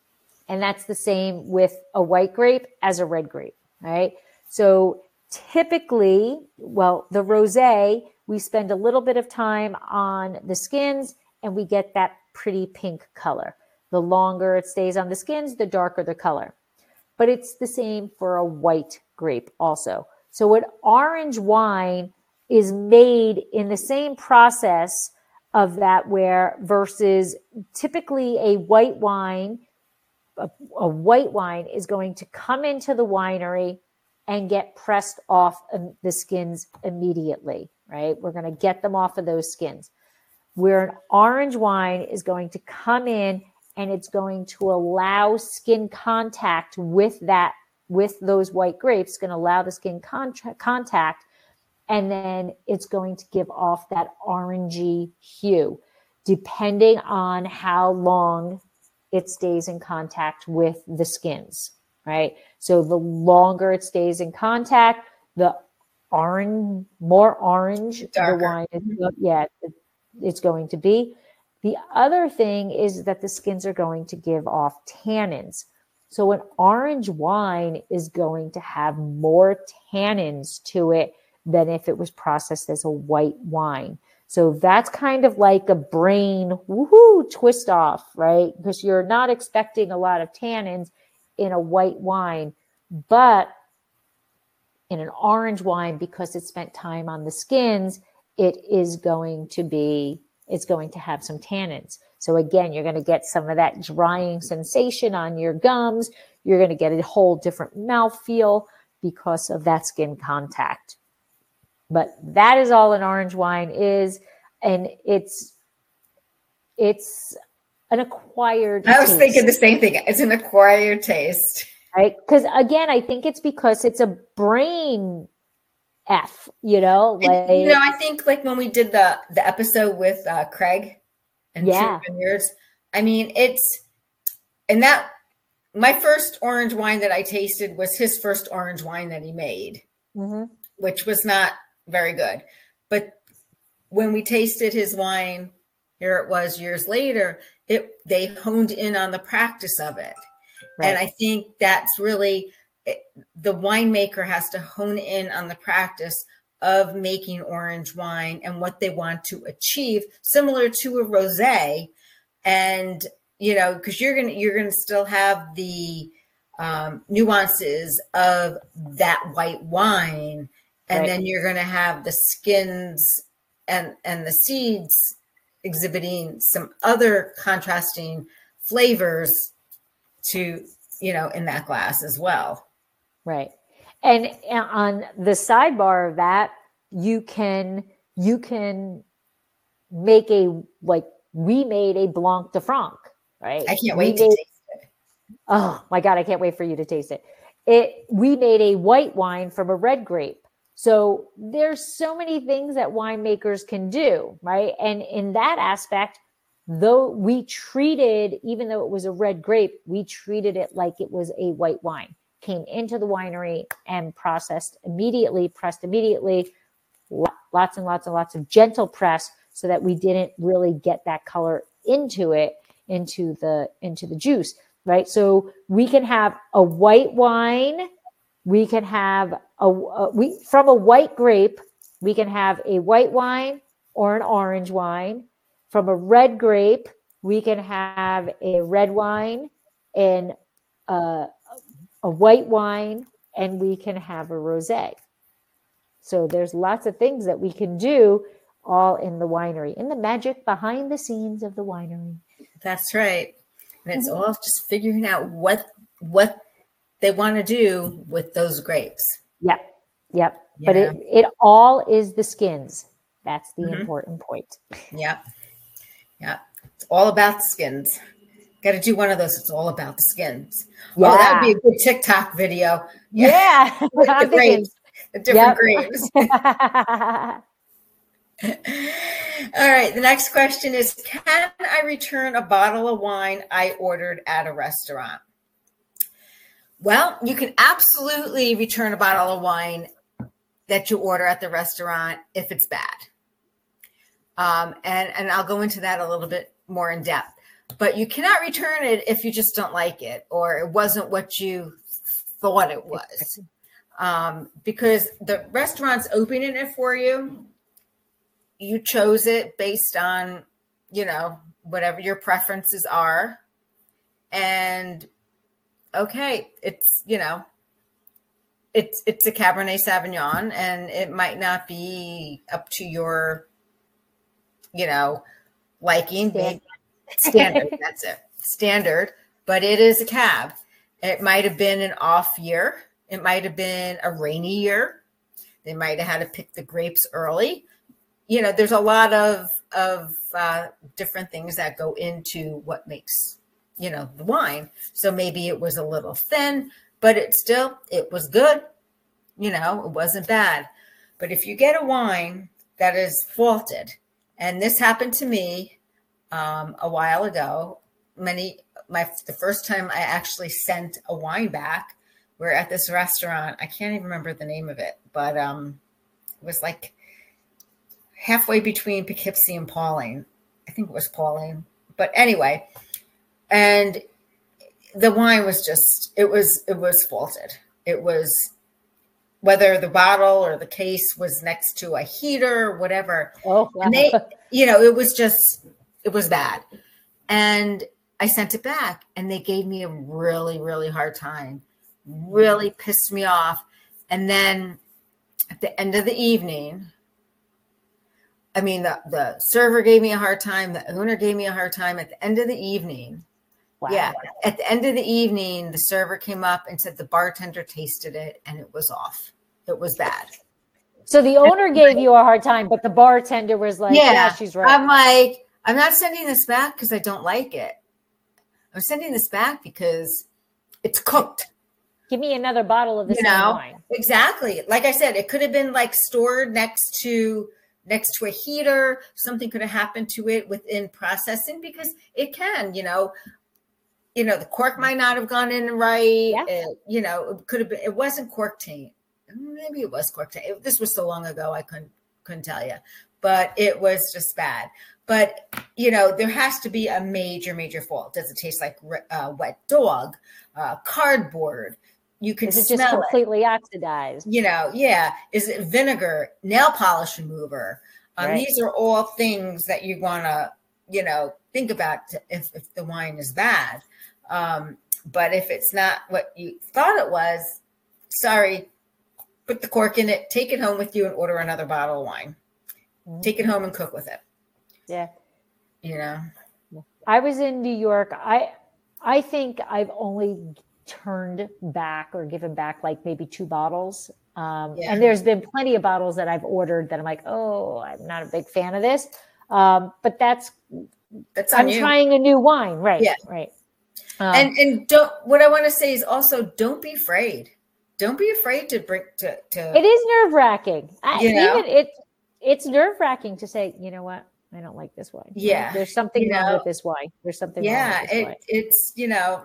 And that's the same with a white grape as a red grape, right? So typically, well, the rosé, we spend a little bit of time on the skins and we get that pretty pink color. The longer it stays on the skins, the darker the color. But it's the same for a white grape also. So an orange wine is made in the same process of that, where versus typically a white wine, a, a white wine is going to come into the winery and get pressed off the skins immediately, right? We're going to get them off of those skins. Where an orange wine is going to come in and it's going to allow skin contact with that, with those white grapes, going to allow the skin con- contact, and then it's going to give off that orangey hue, depending on how long it stays in contact with the skins, right? So the longer it stays in contact, the orange, more orange Darker. the wine is, yeah, it's going to be. The other thing is that the skins are going to give off tannins. So an orange wine is going to have more tannins to it than if it was processed as a white wine. So that's kind of like a brain woohoo twist off, right? Because you're not expecting a lot of tannins in a white wine, but in an orange wine, because it spent time on the skins, it is going to be, it's going to have some tannins. So again, you're going to get some of that drying sensation on your gums. You're going to get a whole different mouthfeel because of that skin contact. But that is all an orange wine is, and it's it's an acquired I was taste, thinking the same thing. It's an acquired taste. right? Because again, I think it's because it's a brain F, you know, like And, you know, I think like when we did the the episode with uh, Craig and Yeah. True Vineyards, I mean, it's and that my first orange wine that I tasted was his first orange wine that he made, mm-hmm. which was not very good. But when we tasted his wine, here it was years later, it they honed in on the practice of it. Right. And I think that's really it, the winemaker has to hone in on the practice of making orange wine and what they want to achieve, similar to a rosé. And, you know, because you're gonna you're gonna still have the um, nuances of that white wine. And Right. then you're going to have the skins and, and the seeds exhibiting some other contrasting flavors to, you know, in that glass as well. Right. And on the sidebar of that, you can, you can make a, like we made a Blanc de Franc, right? I can't We wait to made- taste it. Oh my God, I can't wait for you to taste it. It, we made a white wine from a red grape. So there's so many things that winemakers can do, right? And in that aspect, though we treated, even though it was a red grape, we treated it like it was a white wine. Came into the winery and processed immediately, pressed immediately, lots and lots and lots of gentle press so that we didn't really get that color into it, into the, into the juice. right? So we can have a white wine. We can have a, a we from a white grape. We can have a white wine or an orange wine. From a red grape, we can have a red wine and a, a white wine, and we can have a rosé. So there's lots of things that we can do all in the winery, in the magic behind the scenes of the winery. That's right. And it's all just figuring out what what they want to do with those grapes. Yep. Yep. Yeah. But it, it all is the skins. That's the Mm-hmm. important point. Yeah. Yeah. It's all about the skins. Got to do one of those. It's all about the skins. Yeah. Oh, that would be a good TikTok video. Yeah. With the I'm thinking- grapes, the different Yep. grapes. All right. The next question is, can I return a bottle of wine I ordered at a restaurant? Well, you can absolutely return a bottle of wine that you order at the restaurant if it's bad. Um, and, and I'll go into that a little bit more in depth. But you cannot return it if you just don't like it or it wasn't what you thought it was. Um, because the restaurant's opening it for you. You chose it based on, you know, whatever your preferences are. And okay, it's, you know, it's it's a Cabernet Sauvignon, and it might not be up to your, you know, liking. Standard. Standard, that's it. Standard, but it is a cab. It might have been an off year. It might have been a rainy year. They might have had to pick the grapes early. You know, there's a lot of of uh, different things that go into what makes, you know, the wine. So maybe it was a little thin, but it still, it was good. You know, it wasn't bad. But if you get a wine that is faulted, and this happened to me um, a while ago, many, my, the first time I actually sent a wine back, we're at this restaurant. I can't even remember the name of it, but um, it was like halfway between Poughkeepsie and Pauline. I think it was Pauline. But anyway, and the wine was just, it was, it was faulted. It was, whether the bottle or the case was next to a heater or whatever. Oh, wow. And they, you know, it was just, it was bad. And I sent it back and they gave me a really, really hard time, really pissed me off. And then at the end of the evening, I mean, the, the server gave me a hard time. The owner gave me a hard time. At the end of the evening, Wow. yeah, at the end of the evening, the server came up and said the bartender tasted it and it was off. It was bad. So the owner gave you a hard time, but the bartender was like, yeah, yeah she's right. I'm like, I'm not sending this back because I don't like it. I'm sending this back because it's cooked. Give me another bottle of the you same know? wine. Exactly. Like I said, it could have been like stored next to next to a heater. Something could have happened to it within processing because it can, you know, you know, the cork might not have gone in right. Yeah. It, you know, it could have been, it wasn't cork taint. Maybe it was cork taint. It, this was so long ago. I couldn't, couldn't tell you, but it was just bad. But, you know, there has to be a major, major fault. Does it taste like uh, wet dog, uh, cardboard? You can Is it smell just completely it. oxidized? You know, yeah. Is it vinegar, nail polish remover? Um, Right. These are all things that you want to, you know, think about to, if, if the wine is bad. Um, but if it's not what you thought it was, sorry, put the cork in it, take it home with you and order another bottle of wine. Mm-hmm. Take it home and cook with it. Yeah. You know, I was in New York. I, I think I've only turned back or given back like maybe two bottles. Um, Yeah. And there's been plenty of bottles that I've ordered that I'm like, oh, I'm not a big fan of this. Um, but that's, that's on I'm you. trying a new wine. Right. Yeah. Right. Um, and and don't, what I want to say is also don't be afraid. Don't be afraid to bring to, to it is nerve wracking. You know? Even it, it's nerve wracking to say, you know what? I don't like this wine. Yeah. There's something You wrong know? with this wine. There's something wrong yeah, with this it, wine. it's, you know,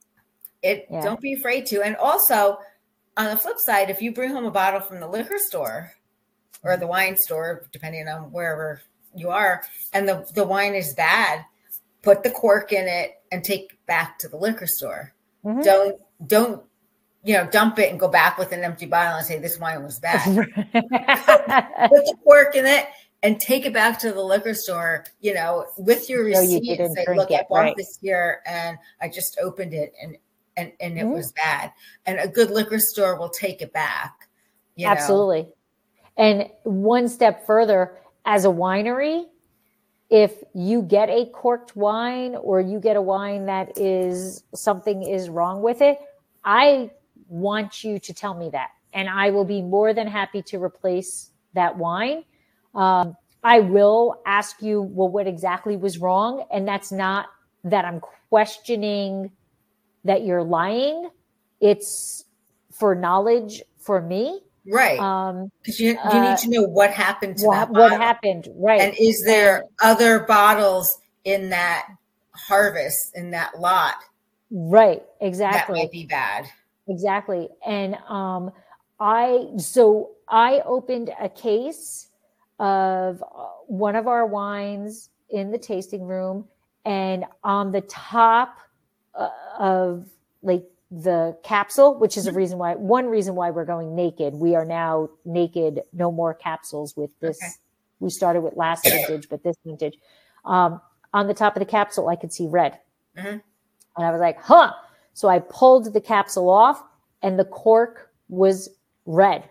it, Yeah. don't be afraid to. And also on the flip side, if you bring home a bottle from the liquor store or the wine store, depending on wherever you are, and the, the wine is bad, put the cork in it, and take it back to the liquor store. Mm-hmm. Don't, don't, you know, dump it and go back with an empty bottle and say this wine was bad. Put the cork in it and take it back to the liquor store, you know, with your receipt you and say, look, it, I bought right. this here and I just opened it and, and, and it mm-hmm. was bad. And a good liquor store will take it back. You Absolutely. know? And one step further, as a winery, if you get a corked wine or you get a wine that is something is wrong with it, I want you to tell me that. And I will be more than happy to replace that wine. Um, I will ask you, well, what exactly was wrong? And that's not that I'm questioning that you're lying. It's for knowledge for me. Right. Um, because you, you uh, need to know what happened to what, that what bottle. happened. Right. And is there other bottles in that harvest, in that lot? Right. Exactly. That might be bad. Exactly. And, um, I, so I opened a case of one of our wines in the tasting room, and on the top uh, of like the capsule, which is a reason why, one reason why we're going naked. We are now naked, no more capsules with this. Okay. We started with last vintage, but this vintage, um, on the top of the capsule, I could see red. Mm-hmm. And I was like, huh. So I pulled the capsule off and the cork was red.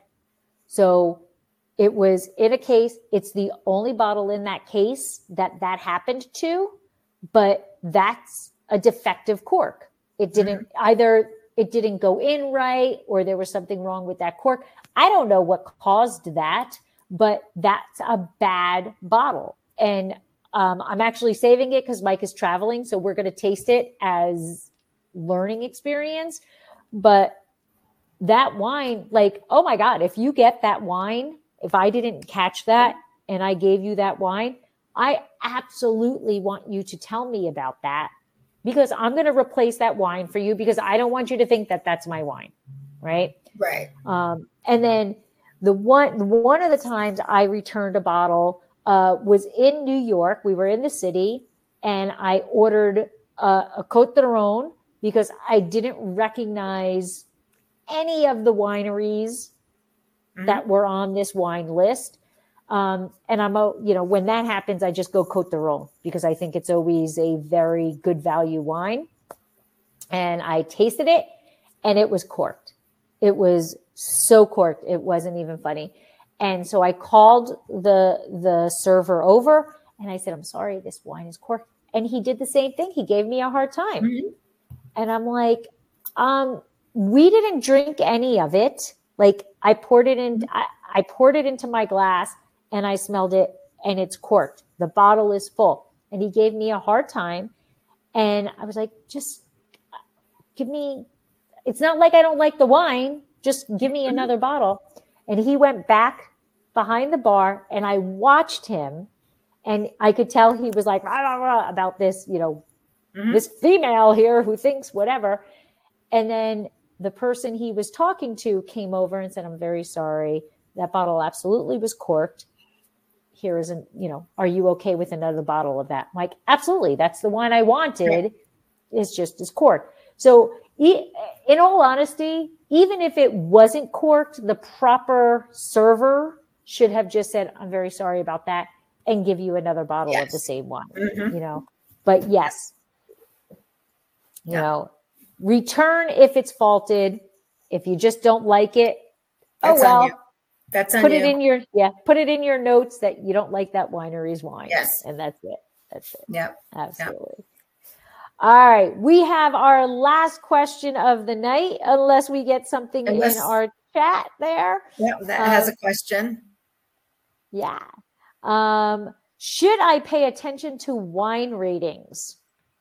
So it was in a case. It's the only bottle in that case that that happened to, but that's a defective cork. It didn't mm-hmm. either. It didn't go in right, or there was something wrong with that cork. I don't know what caused that, but that's a bad bottle. And um, I'm actually saving it because Mike is traveling. So we're going to taste it as learning experience. But that wine, like, oh my God, if you get that wine, if I didn't catch that and I gave you that wine, I absolutely want you to tell me about that, because I'm going to replace that wine for you, because I don't want you to think that that's my wine. Right. Right. Um, and then the one, one of the times I returned a bottle uh, was in New York. We were in the city and I ordered uh, a Côte d'Aron because I didn't recognize any of the wineries mm-hmm. that were on this wine list. Um, and I'm, a, you know, when that happens, I just go Côte d'Aron because I think it's always a very good value wine. And I tasted it and it was corked. It was so corked. It wasn't even funny. And so I called the, the server over and I said, I'm sorry, this wine is corked. And he did the same thing. He gave me a hard time. Mm-hmm. And I'm like, um, we didn't drink any of it. Like I poured it in, I, I poured it into my glass and I smelled it and it's corked. The bottle is full. And he gave me a hard time. And I was like, just give me, it's not like I don't like the wine. Just give me another bottle. And he went back behind the bar and I watched him and I could tell he was like, rah, rah, rah, about this, you know, mm-hmm. this female here who thinks whatever. And then the person he was talking to came over and said, I'm very sorry. That bottle absolutely was corked. Here isn't, you know, are you okay with another bottle of that? I'm like, absolutely. That's the wine I wanted. It's just as corked. So in all honesty, even if it wasn't corked, the proper server should have just said, I'm very sorry about that, and give you another bottle yes. of the same wine, mm-hmm. you know, but yes, you yeah. know, return if it's faulted. If you just don't like it, That's oh well, that's on put you. it in your, yeah, put it in your notes that you don't like that winery's wine. Yes. And that's it. That's it. Yep. Absolutely. Yep. All right. We have our last question of the night, unless we get something unless, in our chat there. Yeah, that um, has a question. Yeah. Um, should I pay attention to wine ratings?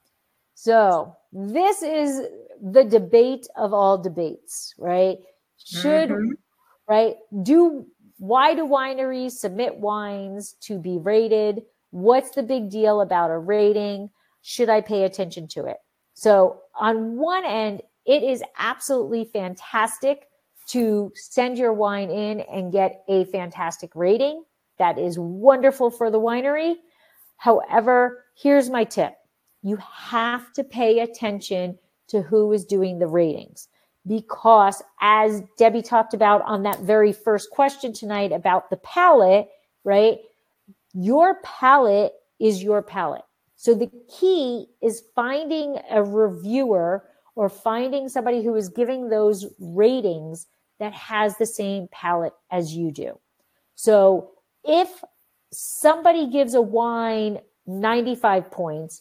So this is the debate of all debates, right? Should, mm-hmm. right? Do, why do wineries submit wines to be rated? What's the big deal about a rating? Should I pay attention to it? So on one end, it is absolutely fantastic to send your wine in and get a fantastic rating. That is wonderful for the winery. However, here's my tip. you have to pay attention to who is doing the ratings. Because as Debbie talked about on that very first question tonight about the palette, right? Your palette is your palette. So the key is finding a reviewer or finding somebody who is giving those ratings that has the same palette as you do. So if somebody gives a wine ninety-five points,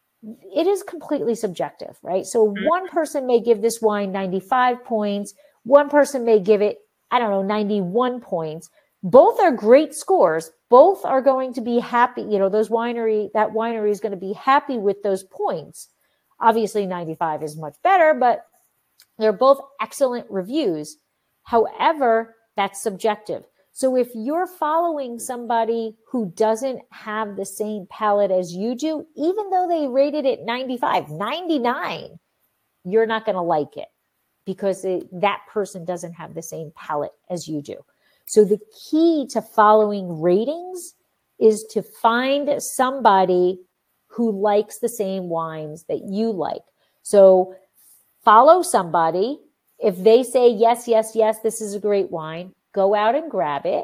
it is completely subjective, right? So one person may give this wine ninety-five points. One person may give it, I don't know, ninety-one points. Both are great scores. Both are going to be happy. You know, those winery, that winery is going to be happy with those points. Obviously ninety-five is much better, but they're both excellent reviews. However, that's subjective. So if you're following somebody who doesn't have the same palette as you do, even though they rated it ninety-five, ninety-nine, you're not going to like it because it, that person doesn't have the same palette as you do. So the key to following ratings is to find somebody who likes the same wines that you like. So follow somebody. If they say, yes, yes, yes, this is a great wine, go out and grab it,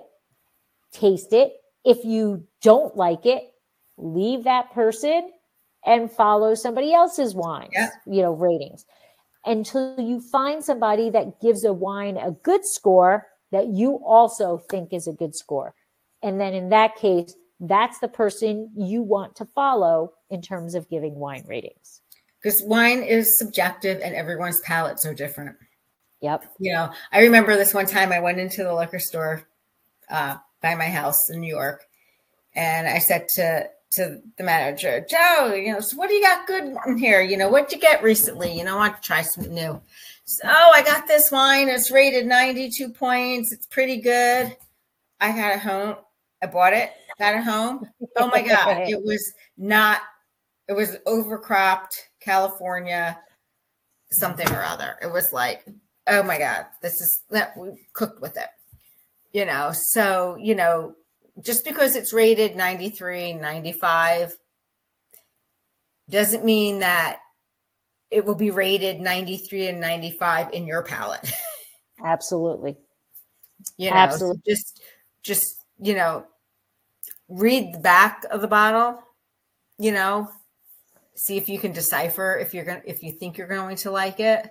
taste it. If you don't like it, leave that person and follow somebody else's wines, yeah. you know, ratings, until you find somebody that gives a wine a good score that you also think is a good score. And then in that case, that's the person you want to follow in terms of giving wine ratings. Because wine is subjective and everyone's palates are different. Yep. You know, I remember this one time I went into the liquor store uh, by my house in New York, and I said to to the manager, Joe, you know, so what do you got good in here? You know, what'd you get recently? You know, I want to try something new. So, oh, I got this wine. It's rated ninety-two points. It's pretty good. I got it home. I bought it, got it home. Oh my God. It was not, it was overcropped California, something or other. It was like, oh my God, this is that we cooked with it, you know? So, you know, just because it's rated ninety-three, ninety-five doesn't mean that it will be rated ninety-three and ninety-five in your palate. Absolutely. You know, Absolutely. So just, just, you know, read the back of the bottle, you know, see if you can decipher if you're going to, if you think you're going to like it.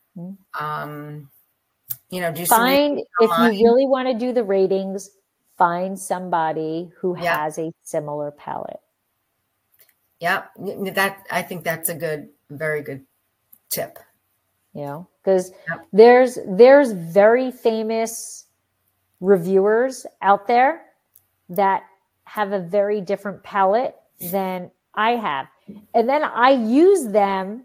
Um, you know, do find if you really want to do the ratings, find somebody who yeah. has a similar palate. Yep. That, I think that's a good, very good tip. You know, because yep. there's, there's very famous reviewers out there that have a very different palate than I have. And then I use them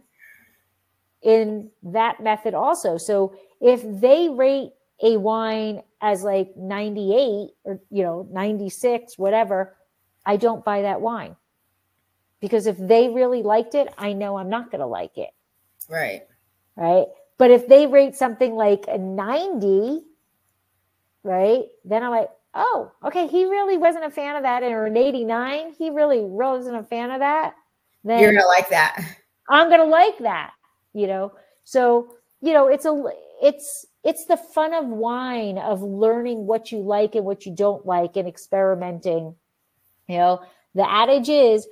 in that method also. So if they rate a wine as like ninety-eight or, you know, ninety-six, whatever, I don't buy that wine. Because if they really liked it, I know I'm not going to like it. Right. Right. But if they rate something like a ninety, right, then I'm like, oh, okay, he really wasn't a fan of that. Or an eighty-nine, he really wasn't a fan of that. Then you're going to like that. I'm going to like that, you know? So, you know, it's a, it's, it's the fun of wine, of learning what you like and what you don't like and experimenting. You know, the adage is,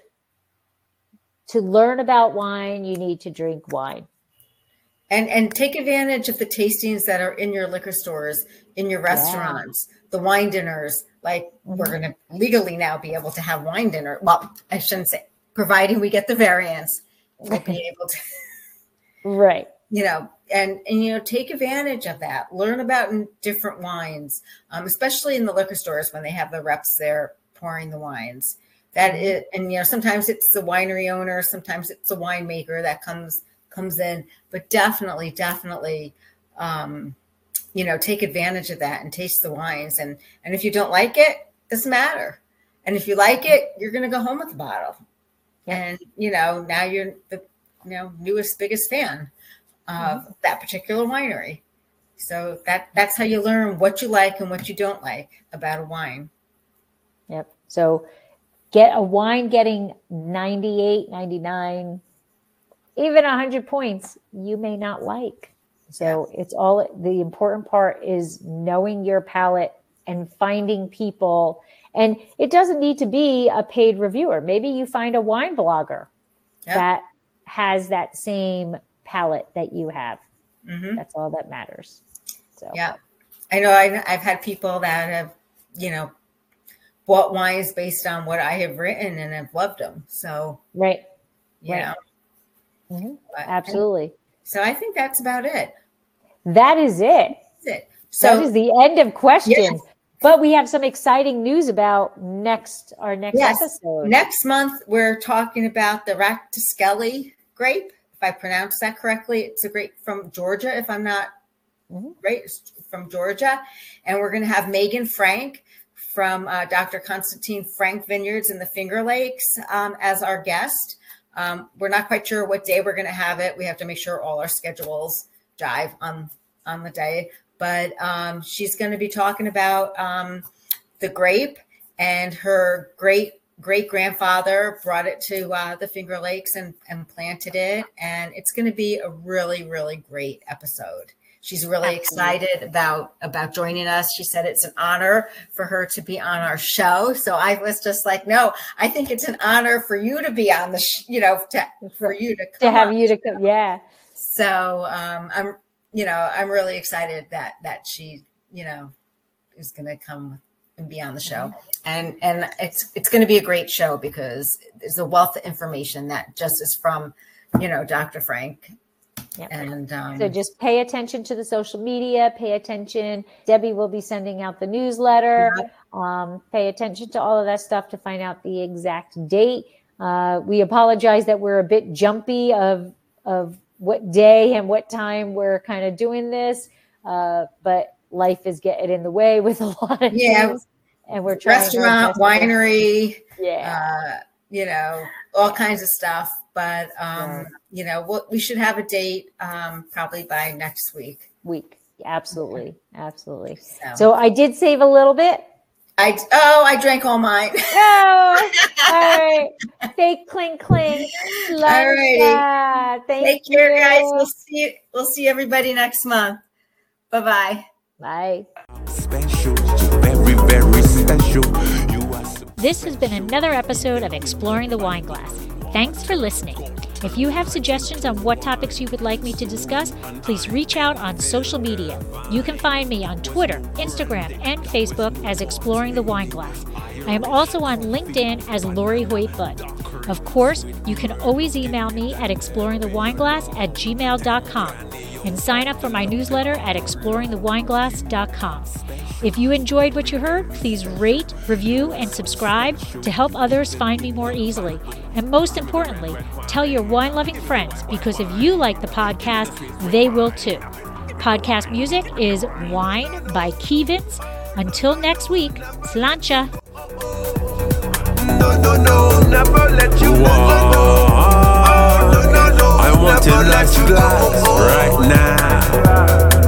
to learn about wine, you need to drink wine. And and take advantage of the tastings that are in your liquor stores, in your restaurants, yeah. the wine dinners. Like mm-hmm. we're going to legally now be able to have wine dinner. Well, I shouldn't say, providing we get the variants, we'll be able to. Right. You know, and, and, you know, take advantage of that. Learn about different wines, um, especially in the liquor stores when they have the reps there pouring the wines. That it, and, you know, sometimes it's the winery owner, sometimes it's the winemaker that comes comes in, but definitely, definitely, um, you know, take advantage of that and taste the wines. And, and if you don't like it, it doesn't matter. And if you like it, you're going to go home with the bottle. Yeah. And, you know, now you're the, you know, newest, biggest fan of mm-hmm. that particular winery. So that that's how you learn what you like and what you don't like about a wine. Yep. So get a wine getting ninety-eight, ninety-nine, even one hundred points, you may not like. So yeah. It's all, the important part is knowing your palate and finding people. And it doesn't need to be a paid reviewer. Maybe you find a wine blogger yeah. that has that same palate that you have. Mm-hmm. That's all that matters. So yeah, I know I've, I've had people that have, you know, bought wines based on what I have written and have loved them. So, right. Yeah. Right. Mm-hmm. Absolutely. So I think that's about it. That is it. That's it. So that is the end of questions. Yes. But we have some exciting news about next our next yes. episode. Next month, we're talking about the Raktaskelly grape. If I pronounce that correctly, it's a grape from Georgia, if I'm not mm-hmm. right, it's from Georgia. And we're going to have Megan Frank from uh, Doctor Constantine Frank Vineyards in the Finger Lakes um, as our guest. Um, we're not quite sure what day we're going to have it. We have to make sure all our schedules jive on, on the day. But um, she's going to be talking about um, the grape, and her great great grandfather brought it to uh, the Finger Lakes and, and planted it. And it's going to be a really, really great episode. She's really Absolutely. excited about, about joining us. She said it's an honor for her to be on our show. So I was just like, no, I think it's an honor for you to be on the, sh- you know, to, for you to come to have you to come. Yeah. So um, I'm, you know, I'm really excited that, that she, you know, is going to come and be on the show. And, and it's, it's going to be a great show because there's a wealth of information that just is from, you know, Doctor Frank. Yep. And um, so just pay attention to the social media, pay attention. Debbie will be sending out the newsletter. Yeah. Um, pay attention to all of that stuff to find out the exact date. Uh, we apologize that we're a bit jumpy of, of what day and what time we're kind of doing this. Uh, but life is getting in the way with a lot of yeah. things. And we're trying restaurant, winery, yeah, uh, you know, all kinds of stuff. But, um, yeah. you know, we'll, we should have a date um, probably by next week. Week. Absolutely. Absolutely. So. so I did save a little bit. I Oh, I drank all mine. Oh, all right. Fake clink clink. All right. Thank Take you. care, guys. We'll see, we'll see everybody next month. Bye-bye. Bye. Special, very, very special. You are so This has been another episode of Exploring the Wine Glass. Thanks for listening. If you have suggestions on what topics you would like me to discuss, please reach out on social media. You can find me on Twitter, Instagram, and Facebook as Exploring the Wine Glass. I am also on LinkedIn as Lori Hoyt Budd. Of course, you can always email me at exploringthewineglass at gmail dot com and sign up for my newsletter at exploring the wineglass dot com. If you enjoyed what you heard, please rate, review, and subscribe to help others find me more easily. And most importantly, tell your wine-loving friends, because if you like the podcast, they will too. Podcast music is Wine by Kevins. Until next week, slancha. No, no, no, never let you go. I want to let you glass right now.